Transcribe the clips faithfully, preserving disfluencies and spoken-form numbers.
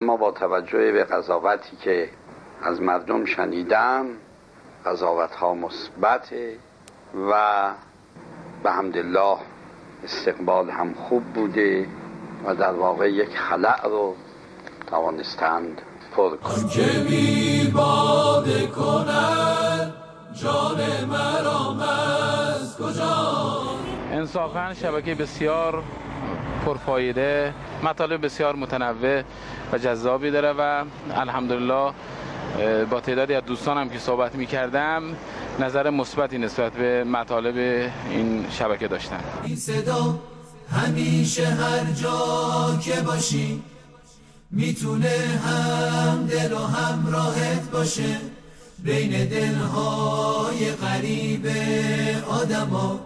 اما با توجه به قضاوتی که از مردم شنیدم قضاوت‌ها مثبته و به حمدالله استقبال هم خوب بوده و در واقع یک خلأ رو توانستند پر کنند. که بی باده کند جان مرام از کجا. انصافاً شبکه بسیار پرفایده، مطالب بسیار متنوع و جذابی داره و الحمدلله با تعدادی از دوستانم که صحبت می‌کردم نظر مثبتی نسبت به مطالب این شبکه داشتن. این صدا همیشه هر جا که باشی میتونه هم دل و هم راحت باشه، بین دلهای غریب آدما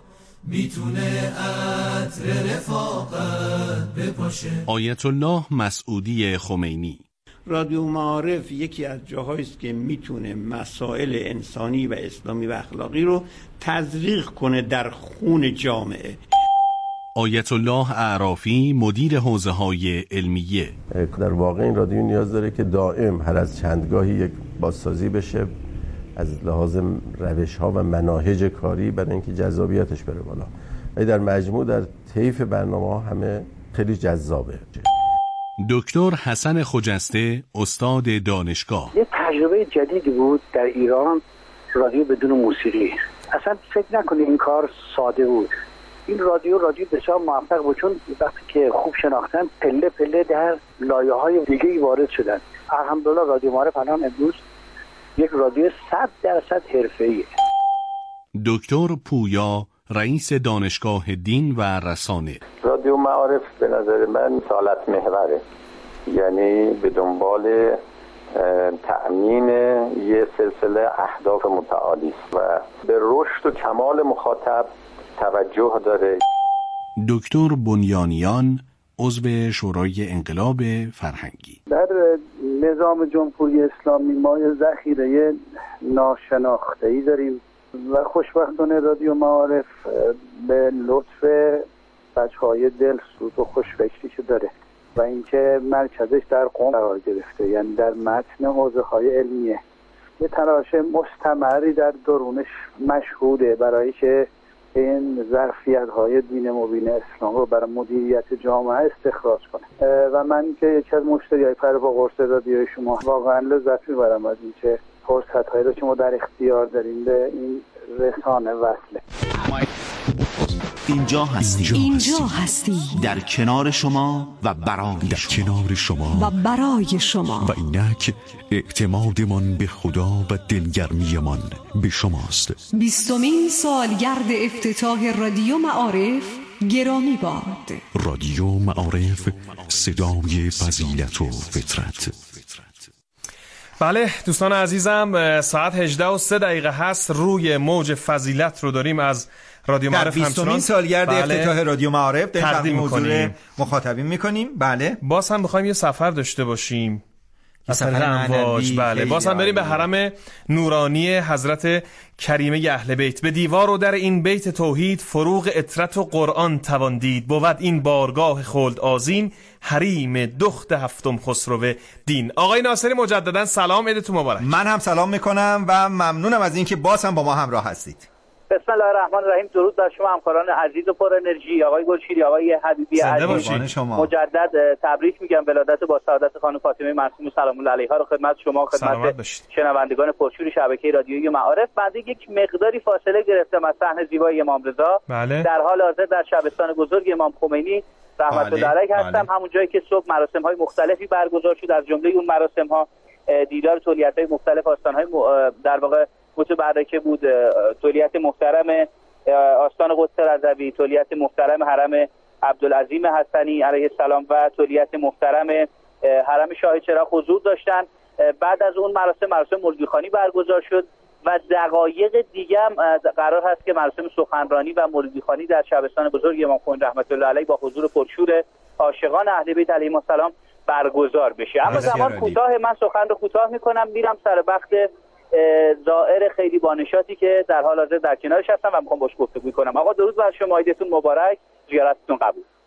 میتونه عطر رفاقت بپاشه. آیت الله مسعودی خمینی. رادیو معارف یکی از جاهایی است که میتونه مسائل انسانی و اسلامی و اخلاقی رو تزریق کنه در خون جامعه. آیت الله اعرافی مدیر حوزه‌های علمیه. در واقع این رادیو نیاز داره که دائم هر از چندگاهی یک بازسازی بشه از لحاظ روش‌ها و مناهج کاری برای اینکه جذابیتش بره بالا. ولی در مجموع در طیف برنامه‌ها همه خیلی جذابه. دکتر حسن خجسته استاد دانشگاه. یه تجربه جدیدی بود در ایران، رادیو بدون موسیقی. اصلا فکر نکنید این کار ساده بود. این رادیو رادیو بسیار موفق بود، چون وقتی که خوب شناختن پله پله در لایه‌های دیگه‌ای وارد شدن. الحمدلله رادیو معارف الان امروز یک رادیو صد درصد حرفه‌ایه. دکتر پویا رئیس دانشگاه دین و رسانه. رادیو معارف به نظر من رسالت محوره، یعنی به دنبال تأمین یه سلسله اهداف متعالی است و به رشد و کمال مخاطب توجه داره. دکتر بنیانیان عضو شورای انقلاب فرهنگی. در نظام جمهوری اسلامی ما یه ذخیره ناشناخته‌ای داریم و خوشبختانه رادیو معارف به لطف بچه‌های دلسوز و خوشفکریشو داره و اینکه مرکزش در قم قرار گرفته، یعنی در متن حوزه‌های علمیه. یه تلاش مستمری در درونش مشهوده برای که این ظرفیت‌های دین مبین اسلام رو برای مدیریت جامعه استخراج کنه و من که یکی از مشتریای پر با قرص رادیوی شما واقعا لذت می‌برم از اینکه فرصت‌هایی رو که ما در اختیار داریم به این رسانه وصله. اینجا هستی. اینجا هستی. در کنار شما و برای در شما. کنار شما و برای شما. و اینک اعتمادمان به خدا و دلگرمیمان به شماست. بیستمین سالگرد افتتاح رادیو معارف گرامی باد. رادیو معارف، صدای فضیلت و فطرت. بله دوستان عزیزم، ساعت هجده و سه دقیقه هست. روی موج فضیلت رو داریم از رادیو معارف همچنان در بیستمین سالگرد بله. افتتاح رادیو معارف تقدیم می‌کنیم، مخاطبین می‌کنیم. بله باز هم بخوایم یه سفر داشته باشیم، یه سفر امواج. بله باز هم بریم به حرم نورانی حضرت کریمه اهل بیت. به دیوار و در این بیت توحید فروغ اطرت و قرآن توان دید. بود این بارگاه خلد آذین، حریم دخت هفتم خسرو دین. آقای ناصری مجددا سلام، عیدتون مبارک. من هم سلام میکنم و ممنونم از اینکه باز هم با ما همراه هستید. بسم الله الرحمن الرحیم. درود بر شما همکاران عزیز و پر انرژی، آقای گلشیری، آقای حبیبی عزیز. مجدد تبریک میگم ولادت با سعادت خانم فاطمه معصومه سلام الله علیها رو خدمت شما، خدمت شنوندگان پرشور شبکه رادیویی معارف. بعد یک مقداری فاصله گرفتم از صحنه زیبای امام رضا. بله. در حال حاضر در شبستان بزرگ امام خمینی رحمت الله علیه هستم. بله. همون جایی که صبح مراسم های مختلفی برگزار شد، از جمله اون مراسم ها دیدار تولیت های مختلف آستان های در واقع متبرکه بود. تولیت محترم آستان قدس رضوی، تولیت محترم حرم عبدالعظیم حسنی علیه السلام و تولیت محترم حرم شاه چراغ حضور داشتن. بعد از اون مراسم مراسم مولدیخوانی برگزار شد و دقایق دیگه هم قرار هست که مراسم سخنرانی و مولدیخوانی در شبستان بزرگ امام خمینی رحمت الله علیه با حضور پرشور عاشقان اهل بیت علیهم السلام برگزار بشه. اما زمان کوتاه، من سخن رو کوتاه میکنم، میرم سر بخت زائر خیلی بانشاتی که در حال حاضر در کنارش هستم و میخوام باش گفتگو کنم. آقا درود بر شما، عیدتون مبارک، زیارتتون قبول.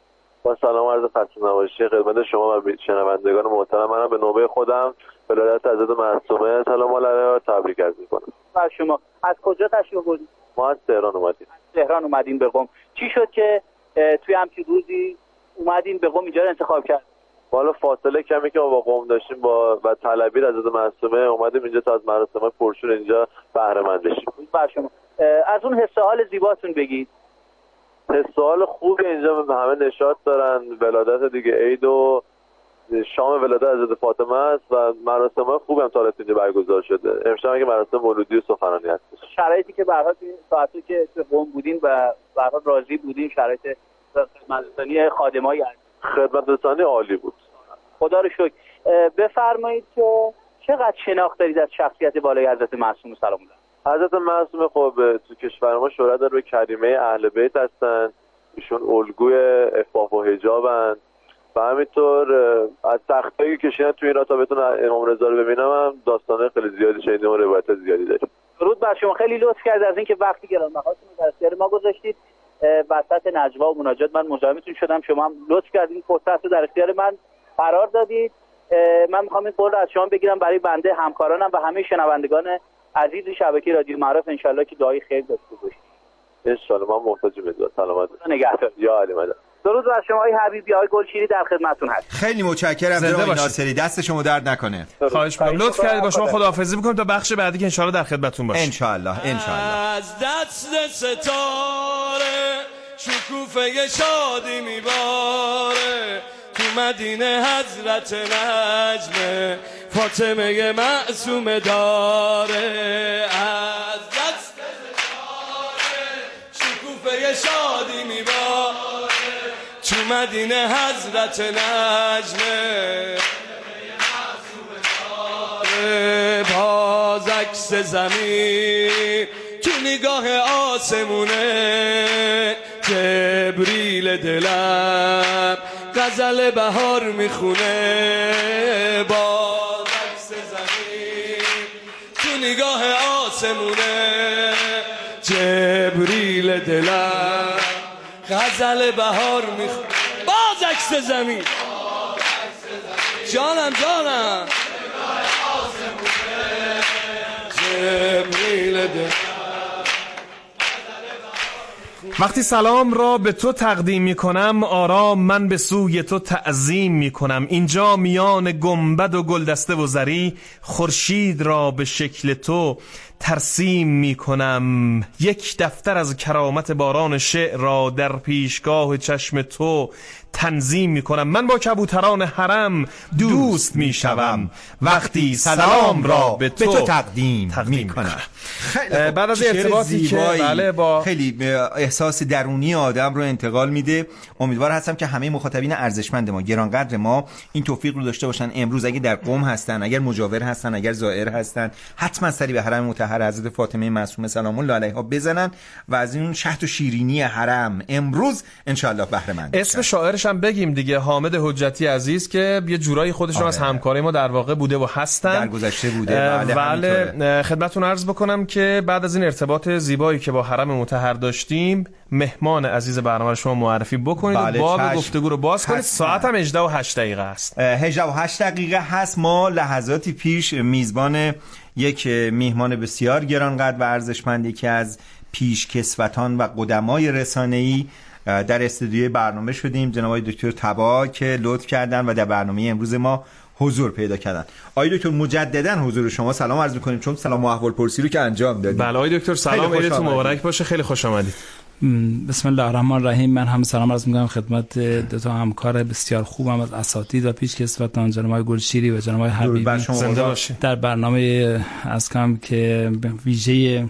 با سلام عرض خسته نباشی خدمت شما و شنوندگان محترم. منم به نوبه خودم ولادت حضرت معصومه سلام علیها تبریک عرض می‌کنم. و شما از کجا تشریف آوردید؟ ما از تهران اومدیم. تهران اومدیم به قم. چی شد که توی همچین روزی اومدیم به قم اینجا رو انتخاب کرد؟ والا فاصله کمی که ما با قم داشتیم با و طلبی حضرت معصومه اومدیم اینجا تا از مراسم پرشور اینجا بهره مند بشیم. و شما از اون حس حال زیباتون بگید. حس حال خوب اینجا همه نشاط دارن. ولادت دیگه عید و شام ولادت حضرت فاطمه است و مراسم خوب هم تا اینجا برگزار شده. امشب که مراسم مولودی و سخنرانی هست. شرایطی که به هر حال ساعتی که تو قم بودین و به هر حال راضی بودین، شرایط خدمترسانی خادمای خدمترسانی عالی بود. خدا رو شکر. بفرمایید که چقدر شناخت دارید از شخصیت بالای حضرت معصومه سلام الله؟ حضرت معصومه خب تو کشور ما شهرت داره به کریمه اهل بیت هستن. ایشون الگوی عفاف و حجابن و همینطور از سختایی که کشیدن تو ایران تا بتونن امام رضا رو ببینم هم داستانه خیلی زیادی شنیدیم و روایت زیادی داریم. درود بر شما. خیلی لطف کرد از اینکه وقتی گرانبهاتون رو در اختیار ما گذاشتید. وسط نجوا و مناجات من مزاحمتون شدم، شما هم لطف کردین فرصت رو در اختیار من قرار دادید. من میخوام این قول رو از شما بگیرم برای بنده، همکارانم و همه شنوندگان عزیز شبکه رادیو معارف ان شاءالله که دعای خیر داشته باشید. ان شاءالله ما محتاج به دعا. سلامت نگهدار. یا علی مدد. درود بر شما آقای حبیبی. آقای گلشیری در خدمتتون هست. خیلی متشکرم جناب ناصری، دست شما درد نکنه. خواهش می‌کنم لطف کردید با شما خداحافظی می‌کنم تا بخش بعدی که ان شاءالله در خدمتتون باشیم. ان شاءالله ان شاءالله. از دست ستاره شکوفه شادی میباره تو مدینه حضرت نجم فاطمه معصومه داره. از دست ستاره شکوفه شادی میباره تو مدینه حضرت نجم باز عکس زمین تو نگاه آسمونه جبریل دلم غزل بهار میخونه. باز عکس زمین تو نگاه آسمونه جبریل دلم غزل بهار میخونه. باز عکس زمین جانم جانم جبریل دلم. وقتی سلام را به تو تقدیم می کنم آرام من به سوی تو تعظیم می کنم. اینجا میان گنبد و گلدسته و زری خورشید را به شکل تو ترسیم می کنم. یک دفتر از کرامت باران شعر را در پیشگاه چشم تو تنظیم می کنم. من با کبوتران حرم دوست می شوم وقتی سلام را به تو, به تو تقدیم می کنم. بعد از ارتباطی که بله با خیلی احساس درونی آدم رو انتقال میده. امیدوار هستم که همه مخاطبین ارزشمند ما گرانقدر ما این توفیق رو داشته باشن امروز اگه در قم هستن، اگر مجاور هستن، اگر زائر هستن، حتما سری به حرم مطهر حضرت فاطمه معصومه سلام الله علیها بزنن و از این شهد و شیرینی حرم امروز ان شاء الله بهره مند. اسم شاعرش هم بگیم دیگه، حامد حجتی عزیز که یه جورایی خودشون از همکاری ما در واقع بوده و هستن، در گذشته بوده. بله خدمتتون عرض بکنم که بعد از این ارتباط زیبایی که با حرم مطهر داشتیم مهمان عزیز برنامه شما معرفی بکنید بله و باب گفتگو رو باز کنید. ساعت هم هجده و هشت دقیقه است. هجده و هشت دقیقه هست. ما لحظاتی پیش میزبان یک میهمان بسیار گرانقدر و ارزشمندی که از پیشکسوتان و قدمای رسانه‌ای در استودیوی برنامه شدیم، جناب دکتر تبا که لطف کردن و در برنامه امروز ما حضور پیدا کردن. آقای دکتر مجددا حضور شما سلام عرض می‌کنیم چون سلام و احوالپرسی رو که انجام دادید. بله آقای دکتر سلام، عیدتون مبارک باشه، خیلی خوش آمدید. بسم الله الرحمن الرحیم. من هم سلام عرض می‌کنم خدمت دو تا همکار بسیار خوبم از اساتید و پیشکسوتان جناب گلشیری و جناب حبیبی. زنده باشید. در برنامه از کم که ویژه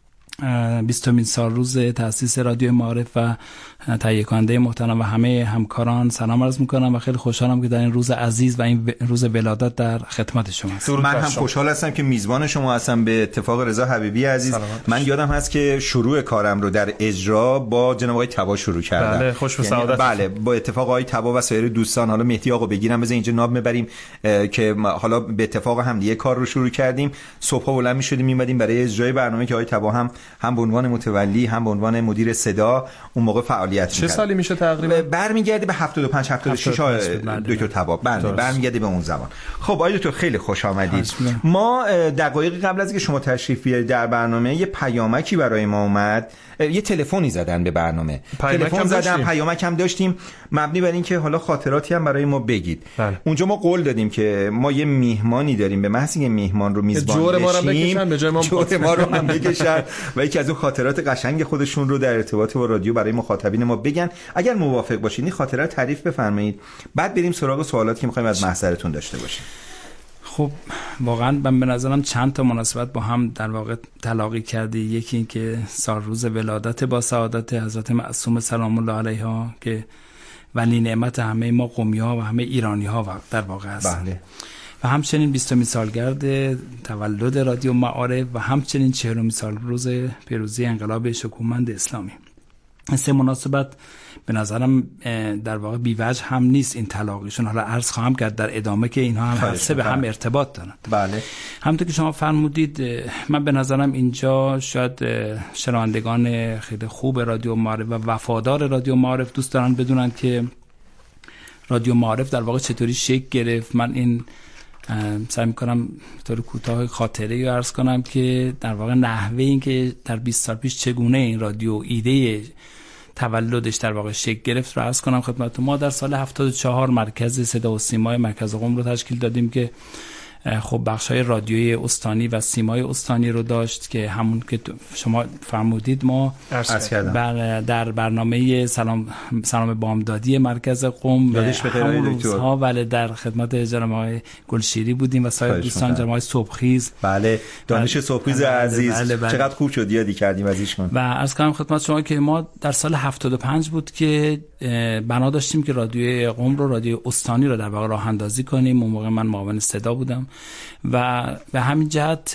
بیستمین سال روز تأسیس رادیو معارف و تهیه کننده محترم و همه همکاران سلام عرض میکنم و خیلی خوشحالم که در این روز عزیز و این روز ولادت در خدمت شما هستم. من هم خوشحال هستم که میزبان شما هستم به اتفاق رضا حبیبی عزیز. من یادم هست که شروع کارم رو در اجرا با جناب آقای تبا شروع کردم. بله خوش به سعادت. بله با اتفاق آقای تبا و سایر دوستان، حالا مهدی آقا بگیرم بزن اینجا ناب میبریم که حالا به اتفاق هم دیگه کار رو شروع کردیم. صبح بلند میشدیم میمدیم برای اجرای برنامه که آقای تبا هم هم به عنوان متولی هم به عنوان مدیر صدا اون موقع فعالیت می‌کرد. چه سالی میشه تقریبا؟ برمیگرده به هفتاد و پنج هفتاد و شش دکتر طباب. بله برمیگرده به اون زمان. خب آقای دکتر خیلی خوش آمدید. ما دقایقی قبل از اینکه شما تشریف بیارید در برنامه یه پیامکی برای ما اومد، یه تلفنی زدن به برنامه، تلفن زدن، پیامک هم داشتیم مبنی بر اینکه حالا خاطراتی هم برای ما بگید. بله. اونجا ما قول دادیم که ما یه میهمانی داریم، به محض اینکه میهمان رو میزبان جور ما رو بکشن، به جای ما جور ما رو هم بکشن و یکی از اون خاطرات قشنگ خودشون رو در ارتباط با رادیو برای مخاطبین ما بگن. اگر موافق باشید این خاطره رو تعریف بفرمایید، بعد بریم سراغ سوالاتی که می‌خوایم از محضرتون داشته باشیم. خب واقعا من به نظرم چند تا مناسبت با هم در واقع تلاقی کرده. یکی این که سال روز ولادت با سعادت حضرت معصوم سلام الله علیها که ولی نعمت همه ما قومی‌ها و همه ایرانی‌ها در واقع است. بله. و همچنین بیستمین سالگرد تولد رادیو معارف و همچنین چهلمین سال روز پیروزی انقلاب شکوهمند اسلامی. سه مناسبت به نظرم در واقع بی‌وجه هم نیست این تلاقیشون. حالا عرض خواهم کرد در ادامه که اینها هم هر سه به هم ارتباط دارن. بله. همونطور که شما فرمودید، من به نظرم اینجا شاید شنوندگان خیلی خوب رادیو معارف و وفادار رادیو معارف دوست دارن بدونن که رادیو معارف در واقع چطوری شکل گرفت. من این سعی می‌کنم طور کوتاه خاطره رو عرض کنم که در واقع نحوه این که در بیست سال پیش چگونه این رادیو ایده تولدش در واقع شکل گرفت رو عرض کنم خدمتتون. ما در سال هفتاد و چهار مرکز صدا و سیمای مرکز قم رو تشکیل دادیم که خب بخشای رادیویی استانی و سیمای استانی رو داشت که همون که شما فرمودید ما بر در برنامه سلام سلام بامدادی مرکز قم همون روزها ولی در خدمت جناب آقای گلشیری بودیم و سایر دوستان، جناب آقای صبحخیز. بله دانش صبحخیز عزیز. بله بله. چقدر خوب شد یادی کردیم از ایشون. و عرض کنم خدمت شما که ما در سال هفتاد و پنج بود که بنا داشتیم که رادیوی قم رو، رادیو استانی رو در واقع راه اندازی کنیم. اون موقع من معاون صدا بودم و به همین جهت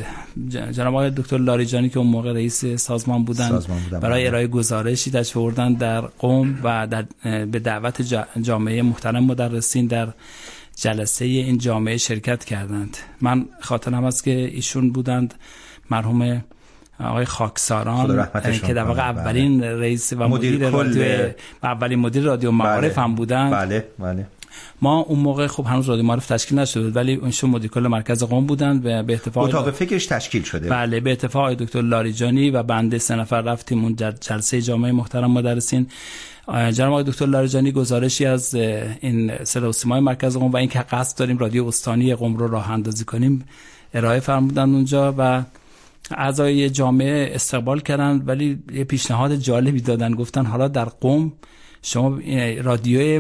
جناب آقای دکتر لاریجانی که اون موقع رئیس سازمان بودن, سازمان بودن برای ارائه گزارشی تشریف آوردن در قم و در به دعوت جامعه محترم مدرسین در جلسه این جامعه شرکت کردند. من خاطرم است که ایشون بودند مرحوم آقای خاکساران که در واقع اولین رئیس و مدیر رادیو و اولین مدیر رادیو معارف هم بودند. بله بله. ما اون موقع خب هنوز رادیو معارف تشکیل نشده بود ولی اونشون مدیر کل مرکز قم بودن و به اتفاق اتاق فکرش تشکیل شده. بله به اتفاق آقای دکتر لاریجانی و بنده سه نفر رفتیم اون جلسه جامعه محترم مدرسین. جناب آقای دکتر لاریجانی گزارشی از این صدا و سیمای مرکز قم و اینکه قصد داریم رادیو استانی قم رو راه اندازی کنیم ارائه فرمودن اونجا و اعضای جامعه استقبال کردن، ولی یه پیشنهاد جالبی دادن. گفتن حالا در قم شما رادیوی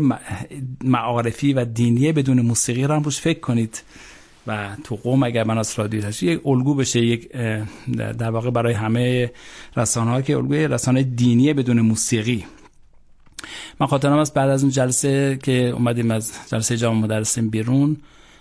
معارفی و دینی بدون موسیقی رو هم روش فکر کنید و تو قم اگر مناس رادیو تشکیل یک الگو بشه، یک در واقع برای همه رسانه‌ها که الگوی رسانه دینی بدون موسیقی. من خاطرم است بعد از اون جلسه که اومدیم از جلسه جامعه مدرسین بیرون،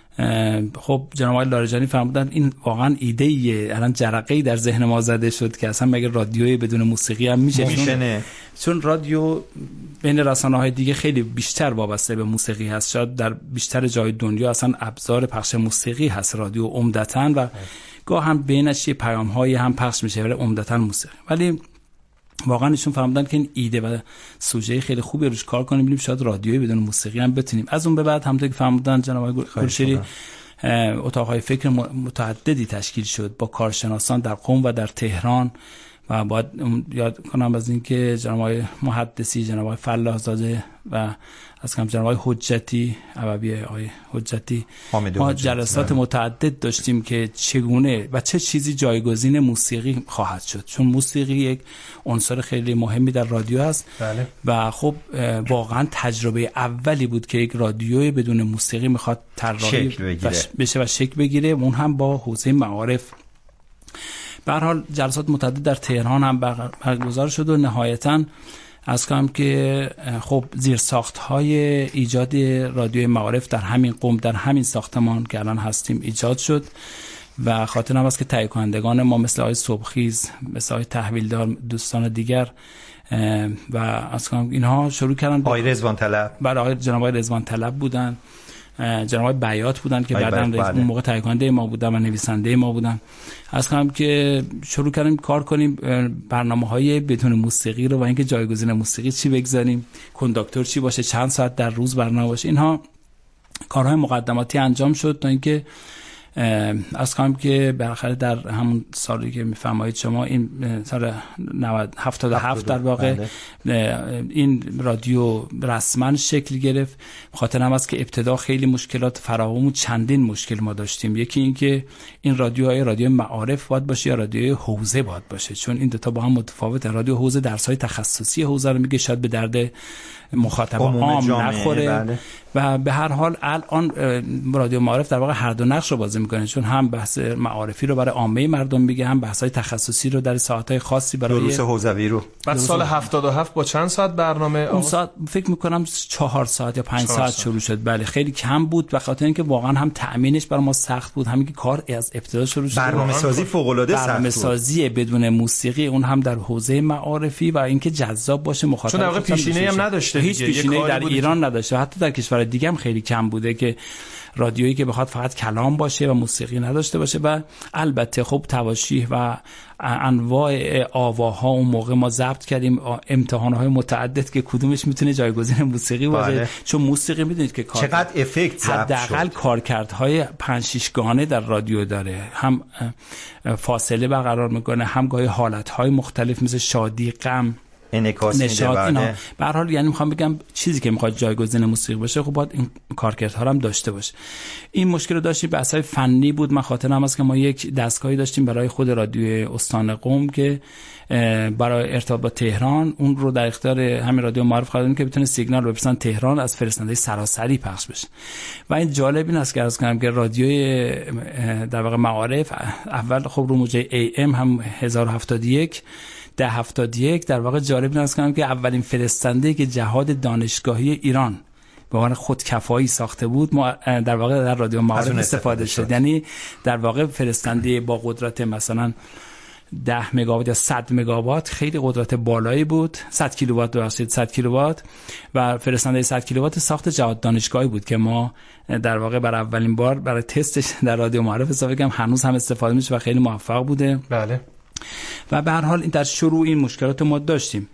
خب جناب آقای لاریجانی فرمودن این واقعا ایده ایه، الان جرقه‌ای در ذهن ما زده شد که اصلا مگه رادیوی بدون موسیقی هم میشه؟ میشه. چون رادیو بین رسانه‌های دیگه خیلی بیشتر وابسته به موسیقی هست. شاید در بیشتر جای دنیا اصلا ابزار پخش موسیقی هست رادیو عمدتاً و گاه هم بینش یه پیام‌هایی هم پخش میشه ولی عمدتاً موسیقی. ولی واقعا ایشون فهمیدن که این ایده و سوژه خیلی خوبی روش کار کنیم، ببینیم شاید رادیویی بدون موسیقی هم بتونیم. از اون به بعد همونطور که فهمیدن جناب گلشیری اتاق‌های فکر متعددی تشکیل شد با کارشناسان در قم و در تهران و باید یاد کنم از این که جناب آقای محدثی، جناب آقای فلاح زاده و از کم جناب آقای حجتی عبوی آقای حجتی ما جلسات متعدد داشتیم که چگونه و چه چیزی جایگزین موسیقی خواهد شد، چون موسیقی یک عنصر خیلی مهمی در رادیو است. بله. و خب واقعا تجربه اولی بود که یک رادیوی بدون موسیقی میخواد طراحی بشه و شکل بگیره، اون هم با حوزه معارف. به هر حال جلسات متعدد در تهران هم برگزار شد و نهایتاً از کنم که خب زیرساخت‌های ایجاد رادیوی معارف در همین قم، در همین ساختمان که الان هستیم ایجاد شد و خاطرم است که تهیه کنندگان ما مثل آقای صبحخیز، مثل آقای تحویلدار، دوستان دیگر و از کنم اینها شروع کردن. آقای رضوان طلب. برای آقای جناب آقای رضوان طلب بودن جناب بیات بودن که بعداً اون موقع تهیه کننده ما بودن و نویسنده ما بودن. از کنم که شروع کردیم کار کنیم برنامه‌های بدون موسیقی رو و اینکه جایگزین موسیقی چی بگذاریم، کنداکتور چی باشه، چند ساعت در روز برنامه باشه. اینها کارهای مقدماتی انجام شد تا اینکه از کنم که بالاخره در همون سالی که میفرمایید شما، این سال هفتاد و هفت در واقع این رادیو رسما شکل گرفت. خاطر هم است که ابتدا خیلی مشکلات فراوان و چندین مشکل ما داشتیم. یکی این که این رادیوهای رادیو معارف باید باشه یا رادیو حوزه باید باشه، چون این دو تا با هم متفاوته. رادیو حوزه درس‌های تخصصی حوزه رو میگه، شاید به درد مخاطب عام نخوره. بله. و به هر حال الان رادیو معارف در واقع هر دو نقش رو بازی میکنه، چون هم بحث معارفی رو برای عامه مردم میگه، هم بحث‌های تخصصی رو در ساعت‌های خاصی برای دروس حوزوی رو. بعد سال هفتاد و هفت با چند ساعت برنامه؟ اون ساعت فکر میکنم چهار ساعت یا پنج ساعت شروع شد. بله خیلی کم بود و خاطر اینکه واقعا هم تأمینش برای ما سخت بود، همین که کار از ابتدا شروع شد. برنامه‌سازی فوق‌العاده سخت بود. برنامه‌سازی بدون موسیقی، اون هم در حوزه معارفی و اینکه جذاب باشه مخاطب. چون در واقع پیشینه‌ای هم نداشته، هیچ پیشینه‌ای در ایران نداشته، حتی در کشور دیگه هم خیلی کم بوده که رادیویی که بخواد فقط کلام باشه و موسیقی نداشته باشه. و البته خب تواشیح و انواع آواها اون موقع ما ضبط کردیم، امتحان‌های متعدد که کدومش میتونه جایگزین موسیقی باشه. بله. چون موسیقی میدونید که کار چقدر افکت ضبط شد، حداقل کارکردهای پنج شش گانه در رادیو داره، هم فاصله برقرار میکنه، هم گاهی حالت‌های مختلف مثل شادی، غم، انعکاس میده. بله. به هر حال یعنی میخوام بگم چیزی که میخواد جایگزین موسیقی باشه خب باید این کارکردها هم داشته باشه. این مشکل رو داشتیم، بحث‌های فنی بود. من خاطرم هست که ما یک دستگاهی داشتیم برای خود رادیو استان قم که برای ارتباط با تهران، اون رو در اختیار همین رادیو معارف قرار دادیم که بتونه سیگنال رو بفرستن تهران، از فرستنده سراسری پخش بشه. و این جالب این است که عرض کنم که رادیوی در واقع معارف اول خب رو موجه ای ام هم هزار و هفتاد و یک ده هفتاد و یک در واقع جالب ناز کنم که اولین فرستنده که جهاد دانشگاهی ایران به عنوان خودکفایی ساخته بود ما در واقع در رادیو معارف استفاده شد. یعنی در واقع فرستنده با قدرت مثلا ده مگاوات یا صد مگاوات، خیلی قدرت بالایی بود، صد کیلووات ببخشید صد کیلووات، و فرستنده صد کیلووات ساخت جهاد دانشگاهی بود که ما در واقع برای اولین بار برای تستش در رادیو معارف استفاده کردیم. هنوز هم استفاده میشه و خیلی موفق بوده. بله. و به هر حال این در شروع این مشکلات ما داشتیم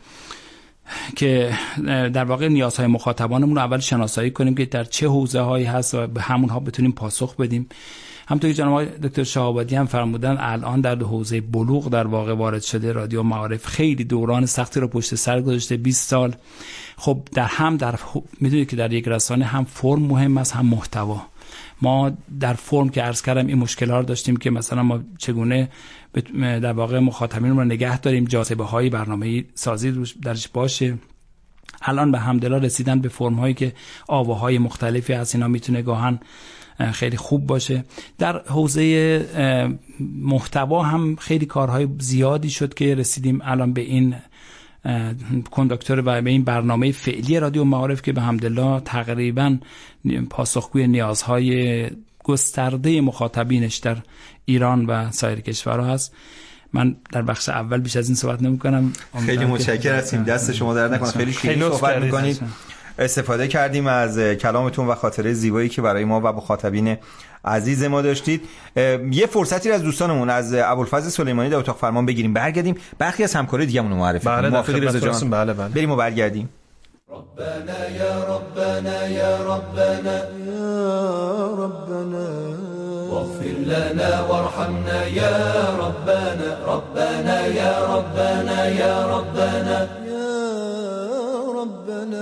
که در واقع نیازهای مخاطبانمون رو اول شناسایی کنیم که در چه حوزه‌هایی هست و به همونها بتونیم پاسخ بدیم. همونطور که جناب دکتر شهابادی هم فرمودن الان در حوزه بلوغ در واقع وارد شده رادیو معارف، خیلی دوران سختی رو پشت سر گذاشته، بیست سال. خب در هم در میدونید که در یک رسانه هم فرم مهم است هم محتوا. ما در فرم که عرض کردم این مشکل‌ها رو داشتیم که مثلا ما چگونه در واقع مخاطبین رو نگه داریم، جاذبه های برنامه‌ای سازی درش باشه. الان به حمدالله رسیدن به فرم هایی که آواهای مختلفی از اینا میتونه گاهن خیلی خوب باشه. در حوزه محتوا هم خیلی کارهای زیادی شد که رسیدیم الان به این کنداکتور و به این برنامه فعلی رادیو معارف که به حمدالله تقریبا پاسخگوی نیازهای گسترده مخاطبینش در ایران و سایر کشورها هست. من در بخش اول بیش از این صحبت نمی‌کنم. خیلی متشکرم هستیم، دست شما درد نکنه، خیلی شیرین صحبت می‌کنید. استفاده کردیم از کلامتون و خاطره زیبایی که برای ما و مخاطبین عزیز ما داشتید. یه فرصتی از دوستانمون از ابوالفضل سلیمانی در اتاق فرمان بگیریم، برگردیم برخی از همکارای دیگه‌مون رو معرفی کنیم. بله موافقی رضا جان؟ بله بله. بریم و برگردیم. ربنا یا ربنا یا ربنا یا ربنا واغفر لنا وارحمنا یا ربنا ربنا یا ربنا یا ربنا یا ربنا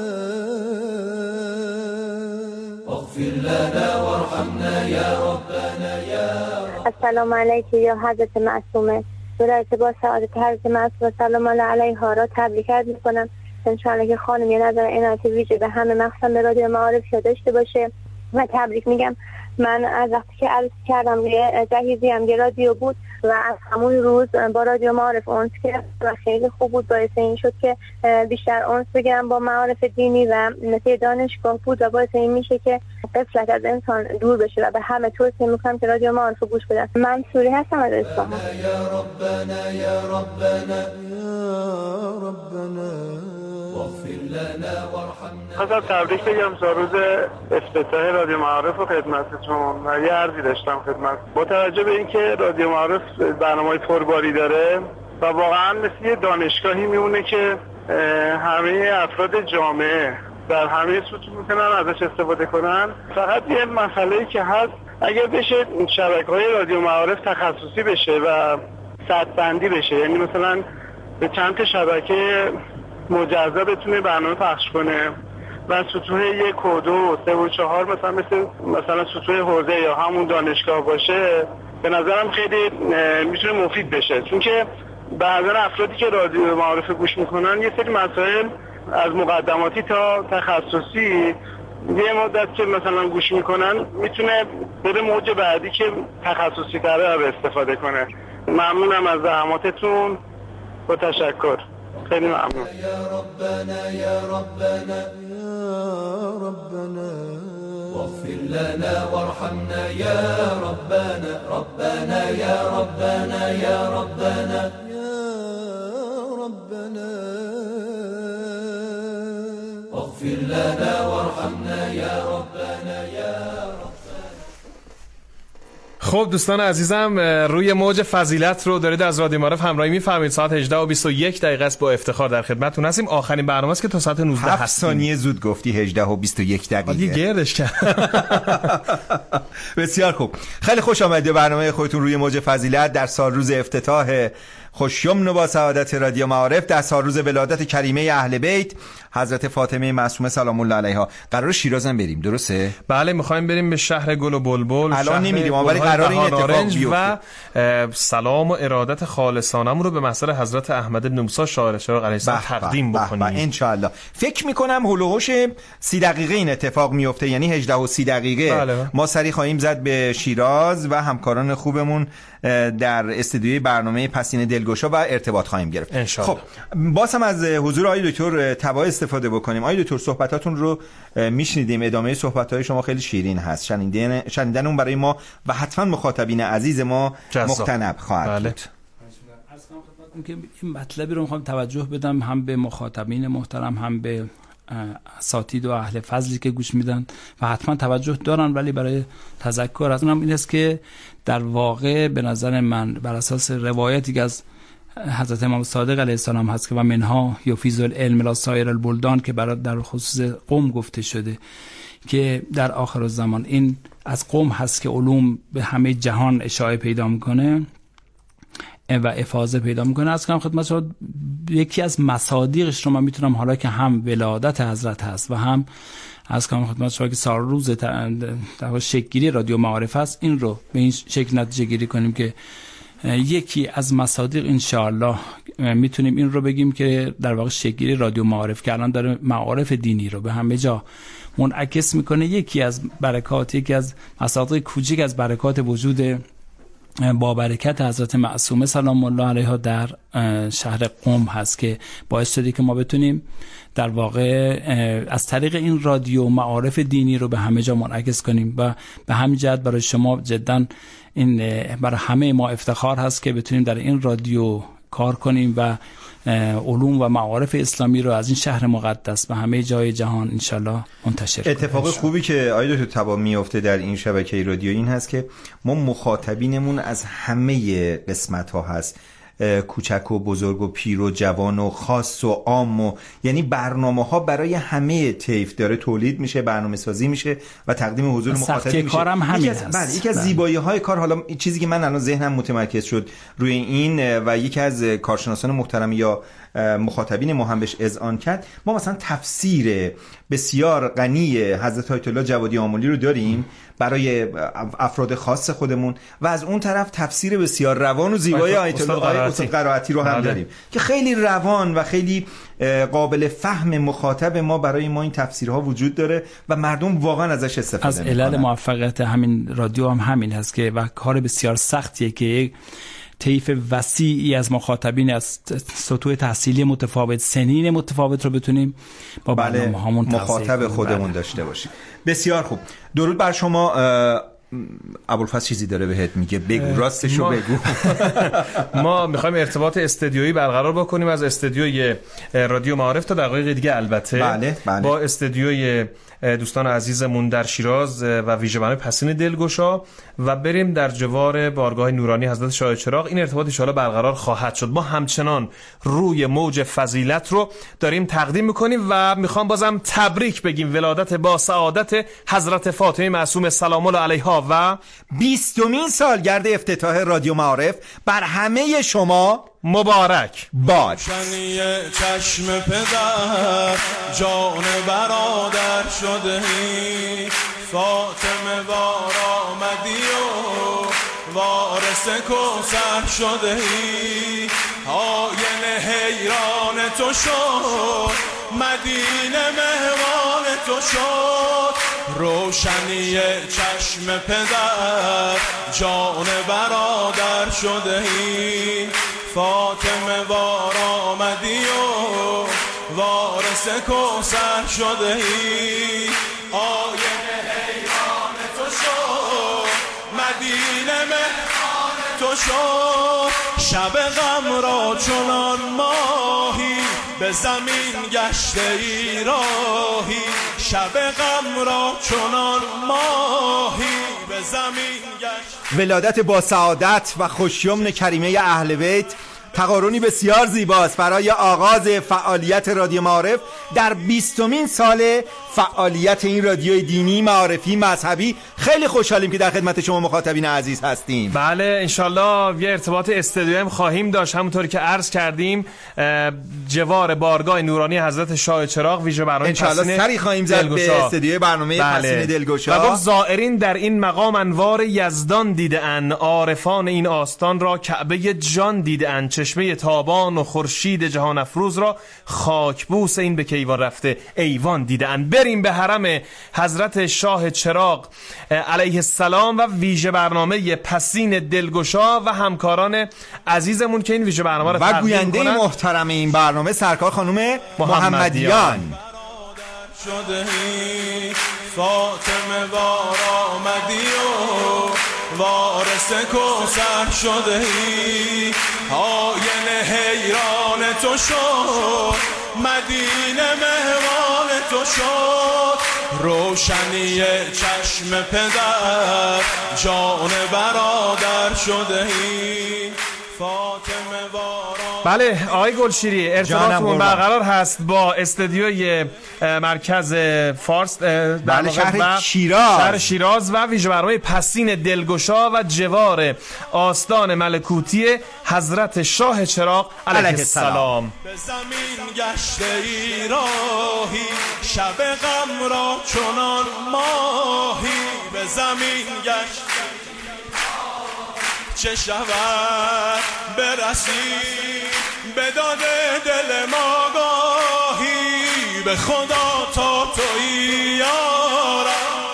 واغفر لنا وارحمنا یا ربنا یا السلام علیکم یا حضرت معصومه. ولایت با سعادت حضرت معصومه سلام الله علیها را تبریک می‌کنم. انشاءالله که خانم یه نظر عنایت ویژه به همه مخصوصا به رادیو معارف داشته باشه و تبریک میگم. من از وقتی که عرض کردم یه جهیزی هم یه رادیو بود و از همون روز با رادیو معارف اونس کردم و خیلی خوب بود. باعث این شد که بیشتر اونس بگیرم با معارف دینی و مثل دانشگاه بود و باعث این میشه که غفلت از انسان دور بشه و به همه توصیه میکنم که رادیو معارف گوش بدن. من سوری هستم از اصفهان. یا ربنا یا ربنا یا ربنا واغفر خواستم تبریک بگم تا روز افتتاح رادیو معارف و خدمتتون و یه عرضی داشتم خدمت. با توجه به اینکه رادیو معارف برنامه‌های پرباری داره و واقعا مثل یه دانشگاهی میمونه که همه افراد جامعه در همه سطوح میتونن ازش استفاده کنن. فقط یه مسئله‌ای که هست، اگر بشه شبکه‌های رادیو معارف تخصصی بشه و سطح بندی بشه، یعنی مثلا به چند تا شبکه مجزا بتونه برنامه پخش کنه و سطوح یک و دو سه و چهار مثلا مثل مثلا سطوح حوزه یا همون دانشگاه باشه، به نظرم خیلی میتونه مفید بشه. چون که بعضا افرادی که رادیو معارف گوش میکنن یه سری مسائل از مقدماتی تا تخصصی یه مدت که مثلا گوش میکنن میتونه بره موج بعدی که تخصصی تره استفاده کنه. ممنونم از زحماتتون و تشکر. خیلی ممنون. یا ربنا یا ربنا یا ربنا واغفر لنا وارحمنا یا ربنا ربنا یا ربنا یا ربنا یا ربنا واغفر لنا وارحمنا یا ربنا یا خب دوستان عزیزم، روی موج فضیلت رو دارید از رادیو معارف همراهی می‌فرمایید. ساعت هجده و بیست و یک دقیقه است. با افتخار در خدمتتون هستیم. آخرین برنامه است که تا ساعت نوزده هستیم. هفت ثانیه زود گفتی هجده و بیست و یک دقیقه. دیگه گردش کرد. بسیار خوب. خیلی خوش آمدید برنامه خودتون روی موج فضیلت در سال روز افتتاح خوشیمن با سعادت رادیو معارف در سال روز ولادت کریمه اهل بیت حضرت فاطمه معصومه سلام الله علیها. قرار شیراز هم بریم، درسته؟ بله، می‌خوایم بریم به شهر گل و بلبل. الان نمیریم ولی قرار این اتفاق بیفته و سلام و ارادت خالصانه‌مون رو به محضر حضرت احمد بن موسی شاعر شرق علیه السلام تقدیم بکنیم ان شاء الله. فکر می‌کنم هولوش سی دقیقه این اتفاق میفته، یعنی هجده و سی دقیقه بله. ما سری خواهیم زد به شیراز و همکاران خوبمون در استودیوی برنامه پسین دلگشا و ارتباط خواهیم گرفت. خب باز هم از حضور آقای دکتر تبا استفاده بکنیم. آقای دکتر صحبتاتون رو میشنیدیم، ادامه صحبت‌های شما خیلی شیرین هست، شنیدن شنیدن اون برای ما و حتما مخاطبین عزیز ما مختنب خواهد بله. بود. که این مطلبی رو میخوام توجه بدم هم به مخاطبین محترم هم به اساتید و اهل فضلی که گوش میدن و حتما توجه دارن، ولی برای تذکر از اونم این است که در واقع به نظر من بر اساس روایتی که از حضرت امام صادق علیه السلام هست که و منها یفیض العلم الی سایر البلدان که برای در خصوص قوم گفته شده که در آخر الزمان این از قوم هست که علوم به همه جهان اشاعه پیدا میکنه و افاضه پیدا میکنه. از کنم خدمت شما یکی از مصادیقش رو من میتونم، حالا که هم ولادت حضرت هست و هم از کنم خدمت شما که سال روز در شکل‌گیری رادیو معارف هست، این رو به این شکل نتیجه گیری کنیم که یکی از مصادیق انشاءالله میتونیم این رو بگیم که در واقع شکل‌گیری رادیو معارف که الان داره معارف دینی رو به همه جا منعکس میکنه، یکی از برکات، یکی از مصادیق کوچک از برکات وجود با برکت حضرت معصومه سلام الله علیها در شهر قم هست که باعث شده که ما بتونیم در واقع از طریق این رادیو معارف دینی رو به همه جا منعکس کنیم و به همین جهت برای شما جدا این برای همه ما افتخار هست که بتونیم در این رادیو کار کنیم و علوم و معارف اسلامی رو از این شهر مقدس به همه جای جهان انشالله منتشر کنیم. اتفاق خوبی که آقای دکتر تبا میفته در این شبکه رادیو این هست که ما مخاطبینمون از همه قسمت ها هست، کوچک و بزرگ و پیر و جوان و خاص و عام و یعنی برنامه ها برای همه طیف داره تولید میشه، برنامه سازی میشه و تقدیم حضور مخاطب میشه. کارم همین هست. بله، یکی از زیبایی های کار، حالا چیزی که من الان ذهنم متمرکز شد روی این و یکی از کارشناسان محترم یا مخاطبین ما هم بهش اذعان کرد، ما مثلا تفسیر بسیار غنی حضرت آیت الله جوادی آملی رو داریم برای افراد خاص خودمون و از اون طرف تفسیر بسیار روان و زیبای آیت الله استاد قرائتی رو هم داریم که خیلی روان و خیلی قابل فهم مخاطب ما. برای ما این تفسیرها وجود داره و مردم واقعا ازش استفاده از علل میکنن. موفقیت همین رادیو هم همین هست که و کار بسیار سختیه که طیف وسیعی از مخاطبین از سطوح تحصیلی متفاوت، سنین متفاوت رو بتونیم با برنامه هامون مخاطب خودمون داشته باشیم. بسیار خوب. درود بر شما ابوالفضل چیزی داره بهت میگه، بگو راستشو ما... بگو. ما میخوایم ارتباط استدیویی برقرار بکنیم از استدیوی رادیو معارف تا دقایق دیگه البته بله، بله. با استدیوی دوستان عزیزمون در شیراز و ویژه برنامه پسین دلگشا و بریم در جوار بارگاه نورانی حضرت شاه چراغ. این ارتباط ان شاءالله برقرار خواهد شد. ما همچنان روی موج فضیلت رو داریم تقدیم میکنیم و میخوام بازم تبریک بگیم ولادت با سعادت حضرت فاطمه معصومه سلام الله علیها و بیستمین سالگرد افتتاح رادیو معارف بر همه شما مبارک باد. روشنی چشم پدر جان برادر شده ای، فاطمه وار آمدی و وارث کوثر شده ای، آینه حیران تو شد مدینه مهمان تو شد، روشنی چشم پدر جان برادر شده ای، فاطمه وار آمدی و وارث کوثر شده ای، آینه حیران تو شد مدینه مهمان تو شد، شب غم را چنان ماهی به زمین گشته ای راهی، شب غم را چنان ماهی به زمین گشته. ولادت با سعادت و خوشیمن کریمه اهل بیت تقارنی بسیار زیباست برای آغاز فعالیت رادیو معارف در بیستمین سال فعالیت این رادیوی دینی، معارفی، مذهبی. خیلی خوشحالیم که در خدمت شما مخاطبین عزیز هستیم. بله انشالله یه ارتباط استدیویی هم خواهیم داشت، همونطوری که عرض کردیم جوار بارگاه نورانی حضرت شاه چراغ ویژه برنامه انشالله سری خواهیم زد به استدیوی برنامه بله. پسین دلگشا. و گفت زائرین در این مقام انوار یزدان دیده ان، عارفان این آستان را کعبه جان دیده ان، چشمه تابان و خورشید جهان افروز را خاکبوس این به کیوان رفته ایوان دیده ان. بریم به حرم حضرت شاه چراغ علیه السلام و ویژه برنامه پسین دلگشا و همکاران عزیزمون که این ویژه برنامه رو و گوینده محترم این برنامه سرکار خانم محمدیان شده ای، فاطمه وار آمدی و وارث کوثر شده ای، آینه حیران تو شد مدینه مهمان تو شد، روشنی چشم پدر جان برادر شده ای، فاطمه وار. بله آقای گلشیری ارتباطمون برقرار هست با استدیوی مرکز فارس در بله شهر شیراز شهر شیراز و ویژه برنامه پسین دلگشا و جوار آستان ملکوتی حضرت شاه چراغ علیه السلام. به زمین گشته ای راهی، شب غم را چنان ماهی به زمین گشته چه شود برسی به داد دل ما گاهی، به خدا تا تویی یارم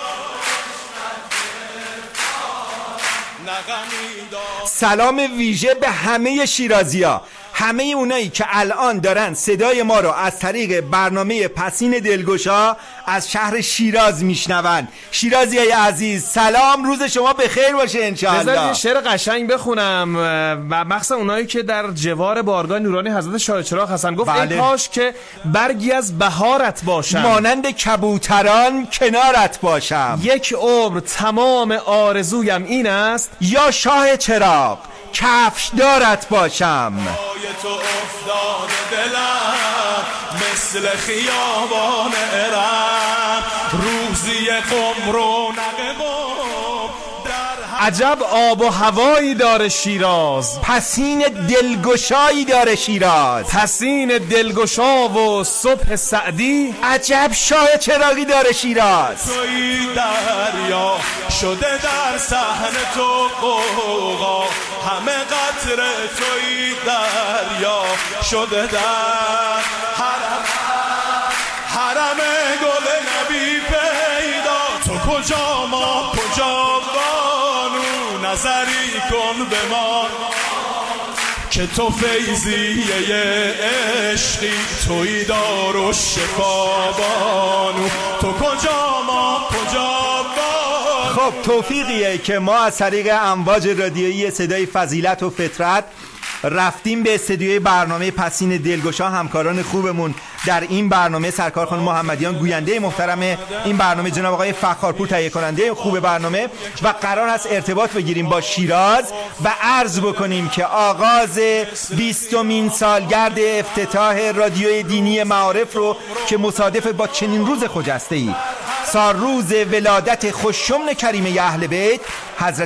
سلام ویژه به همه شیرازی‌ها، همه اونایی که الان دارن صدای ما رو از طریق برنامه پسین دلگشا از شهر شیراز میشنون. شیرازیای عزیز سلام، روز شما بخیر باشه انشاءالله. بذارید یه شعر قشنگ بخونم و مخصوصا اونایی که در جوار بارگاه نورانی حضرت شاه چراغ هستن. گفت بله. ای کاش که برگی از بهارت باشم، مانند کبوتران کنارت باشم، یک عمر تمام آرزویم این است یا شاه چراغ کفش دارت باشم. تو افتاد دلم مثل خیابان ارم، روزی قم رو نقم عجب آب و هوایی داره شیراز، پسین دلگشایی داره شیراز، پسین دلگشا و صبح سعدی عجب شاه چراغی داره شیراز. توی دریا شده در صحن تو قوقا، همه قطره توی دریا شده در حرم حرم گل نبی پیدا، تو کجا ما کجا بانو، نظری کن به ما که تو فیضیه عشقی، توی دار و شفا بانو، تو کجا ما کجا بانو. خب توفیقیه که ما از طریق امواج رادیویی صدای فضیلت و فطرت رفتیم به استودیوی برنامه پسین دلگشا. همکاران خوبمون در این برنامه سرکار خانم محمدیان گوینده محترم این برنامه، جناب آقای فخارپور تهیه کننده خوب برنامه، و قرار است ارتباط بگیریم با شیراز و عرض بکنیم که آغاز بیستمین سالگرد افتتاح رادیوی دینی معارف رو که مصادف با چنین روز خجسته ای، سالروز ولادت خوششمن کریمه اهل بیت حضرت